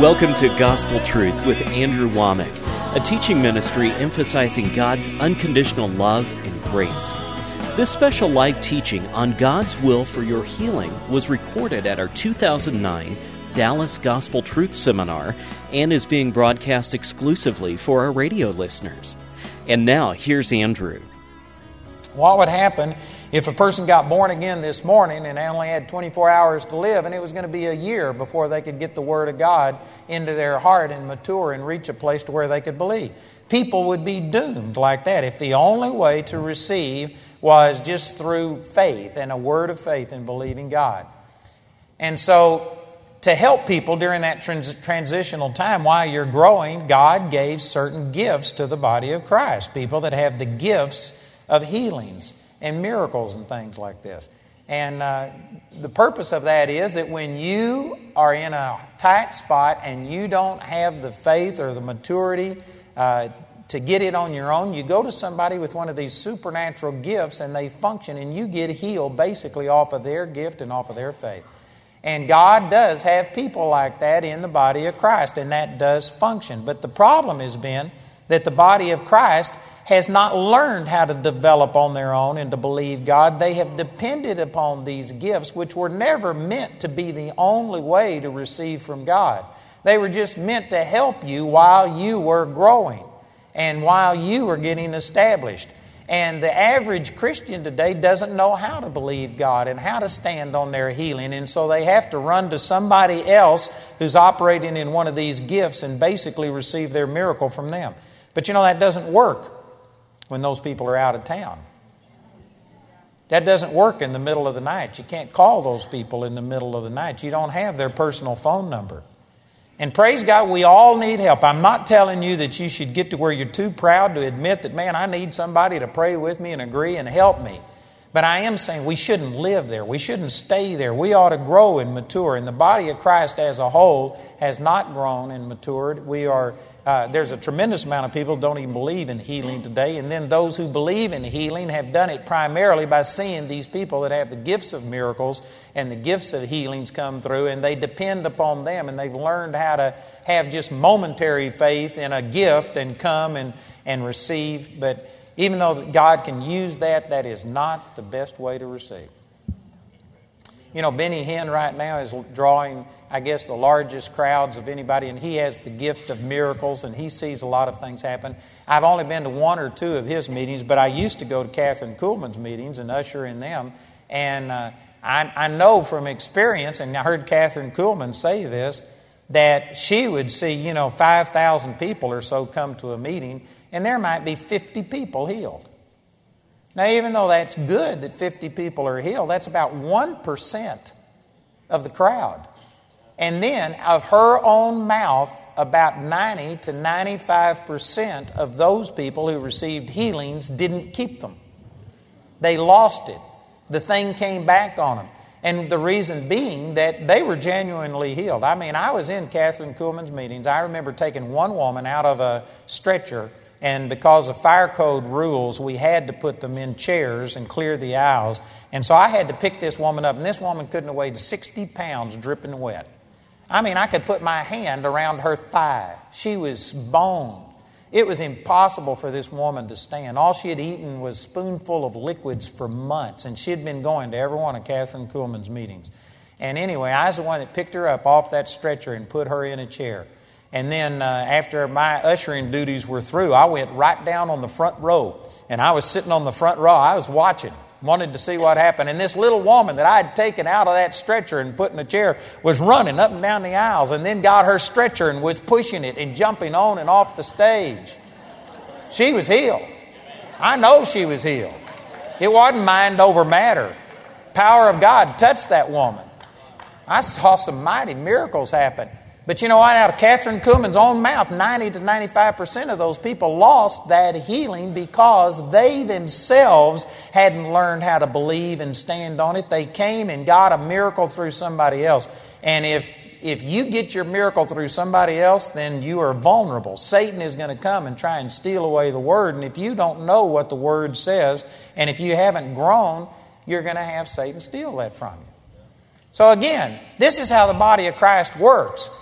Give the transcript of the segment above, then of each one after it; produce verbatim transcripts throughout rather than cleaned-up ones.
Welcome to Gospel Truth with Andrew Womack, a teaching ministry emphasizing God's unconditional love and grace. This special live teaching on God's will for your healing was recorded at our two thousand nine Dallas Gospel Truth Seminar and is being broadcast exclusively for our radio listeners. And now, here's Andrew. What would happen if a person got born again this morning and they only had twenty-four hours to live, and it was going to be a year before they could get the Word of God into their heart and mature and reach a place to where they could believe? People would be doomed like that if the only way to receive was just through faith and a word of faith in believing God. And so, to help people during that trans- transitional time while you're growing, God gave certain gifts to the body of Christ. People that have the gifts of healings and miracles and things like this. And uh, the purpose of that is that when you are in a tight spot and you don't have the faith or the maturity uh, to get it on your own, you go to somebody with one of these supernatural gifts and they function, and you get healed basically off of their gift and off of their faith. And God does have people like that in the body of Christ, and that does function. But the problem has been that the body of Christ has not learned how to develop on their own and to believe God. They have depended upon these gifts, which were never meant to be the only way to receive from God. They were just meant to help you while you were growing and while you were getting established. And the average Christian today doesn't know how to believe God and how to stand on their healing. And so they have to run to somebody else who's operating in one of these gifts and basically receive their miracle from them. But you know, that doesn't work when those people are out of town. That doesn't work in the middle of the night. You can't call those people in the middle of the night. You don't have their personal phone number. And praise God, we all need help. I'm not telling you that you should get to where you're too proud to admit that, man, I need somebody to pray with me and agree and help me. But I am saying we shouldn't live there. We shouldn't stay there. We ought to grow and mature. And the body of Christ as a whole has not grown and matured. We are uh, there's a tremendous amount of people who don't even believe in healing today. And then those who believe in healing have done it primarily by seeing these people that have the gifts of miracles and the gifts of healings come through, and they depend upon them, and they've learned how to have just momentary faith in a gift and come and, and receive. But even though God can use that, that is not the best way to receive. You know, Benny Hinn right now is drawing, I guess, the largest crowds of anybody, and he has the gift of miracles, and he sees a lot of things happen. I've only been to one or two of his meetings, but I used to go to Catherine Kuhlman's meetings and usher in them. And uh, I, I know from experience, and I heard Catherine Kuhlman say this, that she would see, you know, five thousand people or so come to a meeting, and there might be fifty people healed. Now, even though that's good that fifty people are healed, that's about one percent of the crowd. And then, of her own mouth, about ninety to ninety-five percent of those people who received healings didn't keep them. They lost it. The thing came back on them. And the reason being that they were genuinely healed. I mean, I was in Catherine Kuhlman's meetings. I remember taking one woman out of a stretcher, and because of fire code rules, we had to put them in chairs and clear the aisles. And so I had to pick this woman up, and this woman couldn't have weighed sixty pounds dripping wet. I mean, I could put my hand around her thigh. She was bone. It was impossible for this woman to stand. All she had eaten was a spoonful of liquids for months, and she had been going to every one of Catherine Kuhlman's meetings. And anyway, I was the one that picked her up off that stretcher and put her in a chair. And then uh, after my ushering duties were through, I went right down on the front row. And I was sitting on the front row. I was watching, wanted to see what happened. And this little woman that I had taken out of that stretcher and put in a chair was running up and down the aisles, and then got her stretcher and was pushing it and jumping on and off the stage. She was healed. I know she was healed. It wasn't mind over matter. Power of God touched that woman. I saw some mighty miracles happen. But you know what? Out of Catherine Kuhlman's own mouth, ninety to ninety-five percent of those people lost that healing because they themselves hadn't learned how to believe and stand on it. They came and got a miracle through somebody else. And if if you get your miracle through somebody else, then you are vulnerable. Satan is going to come and try and steal away the Word. And if you don't know what the Word says, and if you haven't grown, you're going to have Satan steal that from you. So again, this is how the body of Christ works.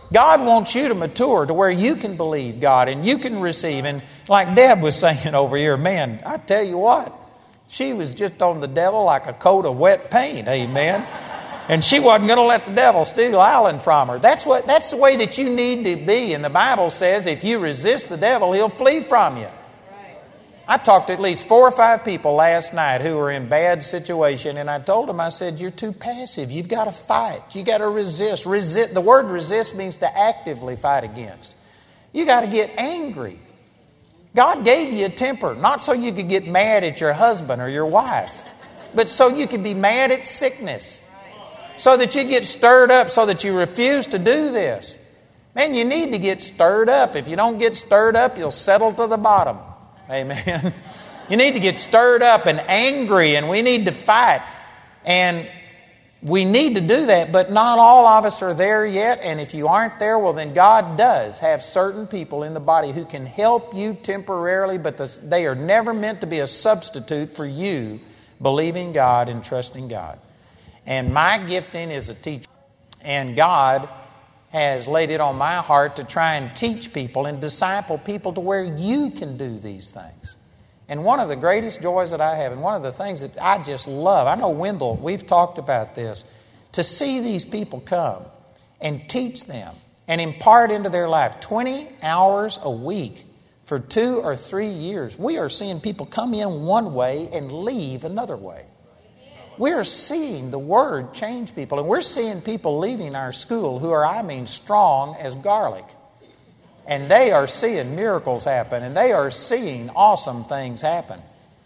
God wants you to mature to where you can believe God and you can receive. And like Deb was saying over here, man, I tell you what, she was just on the devil like a coat of wet paint, amen. And she wasn't going to let the devil steal Alan from her. That's what. That's the way that you need to be. And the Bible says if you resist the devil, he'll flee from you. I talked to at least four or five people last night who were in bad situation, and I told them, I said, you're too passive. You've got to fight. You've got to resist. Resist. The word resist means to actively fight against. You got to get angry. God gave you a temper, not so you could get mad at your husband or your wife, but so you could be mad at sickness, so that you get stirred up, so that you refuse to do this. Man, you need to get stirred up. If you don't get stirred up, you'll settle to the bottom. Amen. You need to get stirred up and angry, and we need to fight. And we need to do that, but not all of us are there yet. And if you aren't there, well, then God does have certain people in the body who can help you temporarily, but they are never meant to be a substitute for you believing God and trusting God. And my gifting is a teacher. And God has laid it on my heart to try and teach people and disciple people to where you can do these things. And one of the greatest joys that I have, and one of the things that I just love, I know Wendell, we've talked about this, to see these people come and teach them and impart into their life twenty hours a week for two or three years. We are seeing people come in one way and leave another way. We're seeing the Word change people. And we're seeing people leaving our school who are, I mean, strong as garlic. And they are seeing miracles happen. And they are seeing awesome things happen.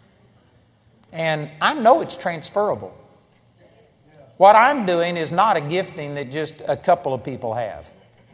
And I know it's transferable. What I'm doing is not a gifting that just a couple of people have.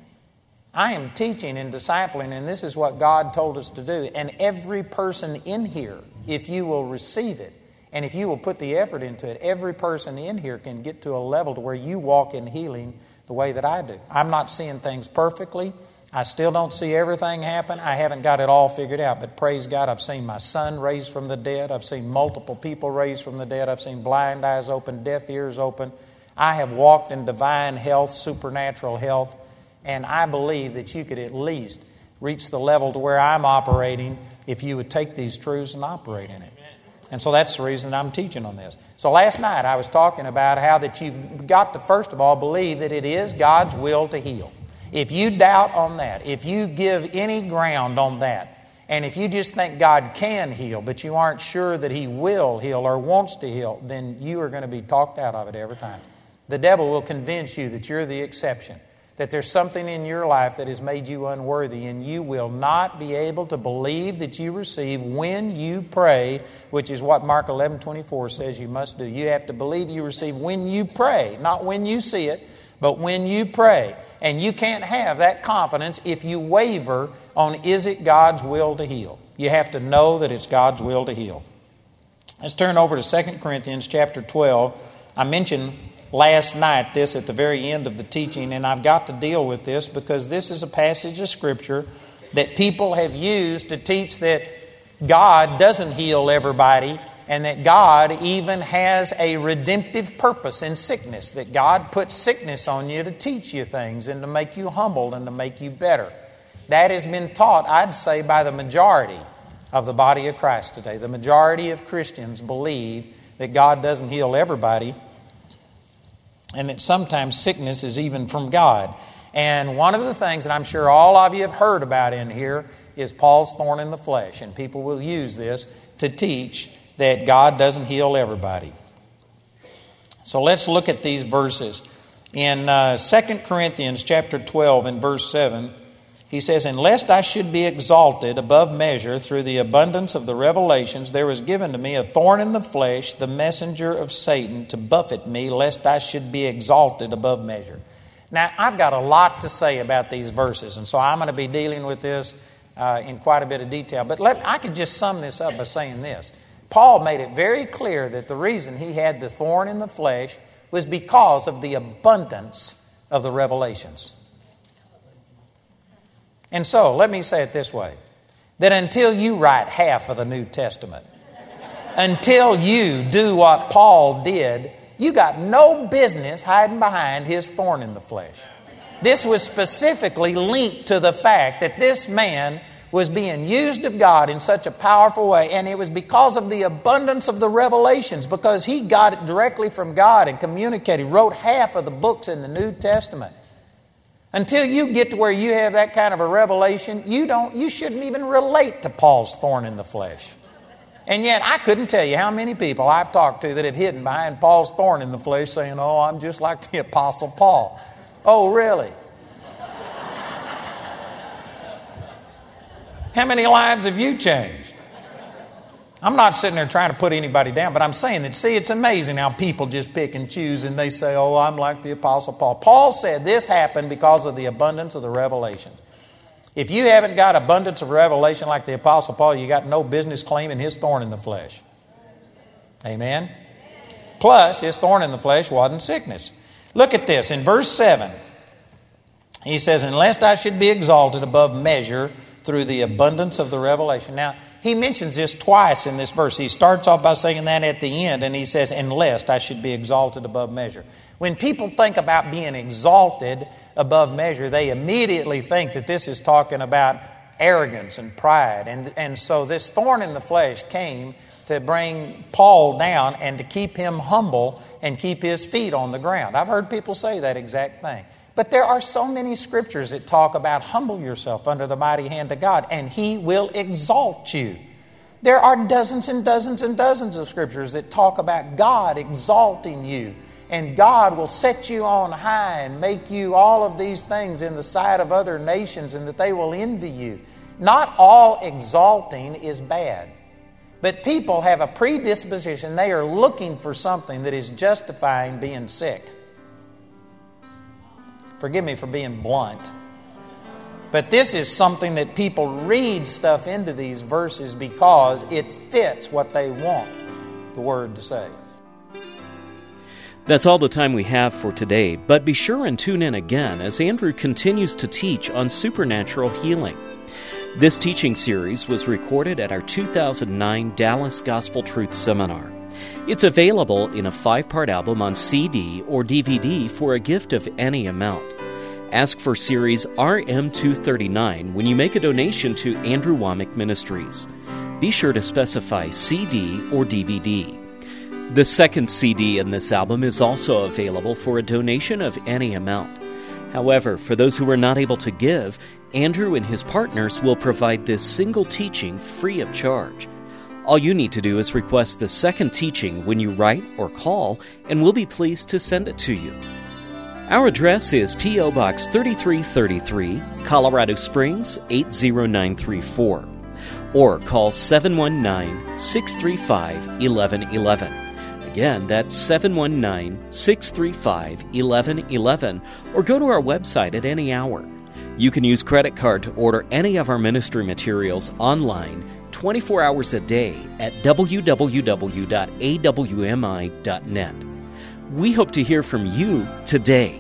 I am teaching and discipling, and this is what God told us to do. And every person in here, if you will receive it, and if you will put the effort into it, every person in here can get to a level to where you walk in healing the way that I do. I'm not seeing things perfectly. I still don't see everything happen. I haven't got it all figured out. But praise God, I've seen my son raised from the dead. I've seen multiple people raised from the dead. I've seen blind eyes open, deaf ears open. I have walked in divine health, supernatural health. And I believe that you could at least reach the level to where I'm operating if you would take these truths and operate in it. And so that's the reason I'm teaching on this. So last night I was talking about how that you've got to, first of all, believe that it is God's will to heal. If you doubt on that, if you give any ground on that, and if you just think God can heal, but you aren't sure that He will heal or wants to heal, then you are going to be talked out of it every time. The devil will convince you that you're the exception, that there's something in your life that has made you unworthy, and you will not be able to believe that you receive when you pray, which is what Mark eleven twenty-four says you must do. You have to believe you receive when you pray, not when you see it, but when you pray. And you can't have that confidence if you waver on, is it God's will to heal? You have to know that it's God's will to heal. Let's turn over to Second Corinthians chapter twelve. I mentioned last night this at the very end of the teaching, and I've got to deal with this because this is a passage of Scripture that people have used to teach that God doesn't heal everybody and that God even has a redemptive purpose in sickness, that God puts sickness on you to teach you things and to make you humble and to make you better. That has been taught, I'd say, by the majority of the body of Christ today. The majority of Christians believe that God doesn't heal everybody, and that sometimes sickness is even from God. And one of the things that I'm sure all of you have heard about in here is Paul's thorn in the flesh. And people will use this to teach that God doesn't heal everybody. So let's look at these verses. In uh, Second Corinthians chapter twelve and verse seven, he says, "And lest I should be exalted above measure through the abundance of the revelations, there was given to me a thorn in the flesh, the messenger of Satan, to buffet me, lest I should be exalted above measure." Now, I've got a lot to say about these verses, and so I'm going to be dealing with this uh, in quite a bit of detail. But let, I could just sum this up by saying this. Paul made it very clear that the reason he had the thorn in the flesh was because of the abundance of the revelations. And so, let me say it this way, that until you write half of the New Testament, until you do what Paul did, you got no business hiding behind his thorn in the flesh. This was specifically linked to the fact that this man was being used of God in such a powerful way, and it was because of the abundance of the revelations, because he got it directly from God and communicated, wrote half of the books in the New Testament. Until you get to where you have that kind of a revelation, you don't, you shouldn't even relate to Paul's thorn in the flesh. And yet I couldn't tell you how many people I've talked to that have hidden behind Paul's thorn in the flesh saying, oh, I'm just like the Apostle Paul. Oh, really? How many lives have you changed? I'm not sitting there trying to put anybody down, but I'm saying that, see, it's amazing how people just pick and choose and they say, oh, I'm like the Apostle Paul. Paul said this happened because of the abundance of the revelation. If you haven't got abundance of revelation like the Apostle Paul, you got no business claiming his thorn in the flesh. Amen? Plus, his thorn in the flesh wasn't sickness. Look at this. In verse seven, he says, unless I should be exalted above measure through the abundance of the revelation. Now, he mentions this twice in this verse. He starts off by saying that at the end, and he says, unless I should be exalted above measure. When people think about being exalted above measure, they immediately think that this is talking about arrogance and pride. And, and so this thorn in the flesh came to bring Paul down and to keep him humble and keep his feet on the ground. I've heard people say that exact thing. But there are so many scriptures that talk about humble yourself under the mighty hand of God, and He will exalt you. There are dozens and dozens and dozens of scriptures that talk about God exalting you, and God will set you on high and make you all of these things in the sight of other nations, and that they will envy you. Not all exalting is bad, but people have a predisposition. They are looking for something that is justifying being sick. Forgive me for being blunt. But this is something that people read stuff into these verses because it fits what they want the Word to say. That's all the time we have for today, but be sure and tune in again as Andrew continues to teach on supernatural healing. This teaching series was recorded at our two thousand nine Dallas Gospel Truth Seminar. It's available in a five-part album on C D or D V D for a gift of any amount. Ask for series R M two thirty-nine when you make a donation to Andrew Wommack Ministries. Be sure to specify C D or D V D. The second C D in this album is also available for a donation of any amount. However, for those who are not able to give, Andrew and his partners will provide this single teaching free of charge. All you need to do is request the second teaching when you write or call, and we'll be pleased to send it to you. Our address is P O Box thirty-three thirty-three, Colorado Springs eight zero nine three four, or call seven one nine, six three five, one one one one. Again, that's seven one nine, six three five, one one one one, or go to our website at any hour. You can use credit card to order any of our ministry materials online twenty-four hours a day at w w w dot a w m i dot net. We hope to hear from you today.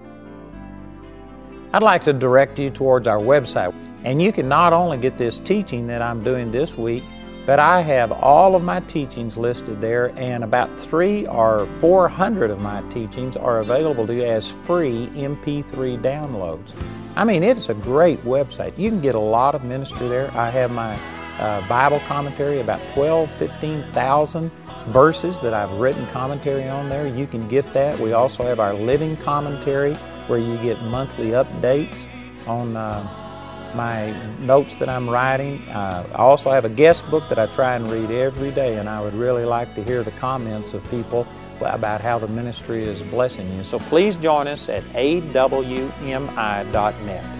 I'd like to direct you towards our website, and you can not only get this teaching that I'm doing this week, but I have all of my teachings listed there, and about three or four hundred of my teachings are available to you as free M P three downloads. I mean, it's a great website. You can get a lot of ministry there. I have my uh, Bible commentary, about twelve, fifteen thousand verses that I've written commentary on there. You can get that. We also have our living commentary where you get monthly updates on uh, my notes that I'm writing. Uh, I also have a guest book that I try and read every day, and I would really like to hear the comments of people about how the ministry is blessing you. So please join us at a w m i dot net.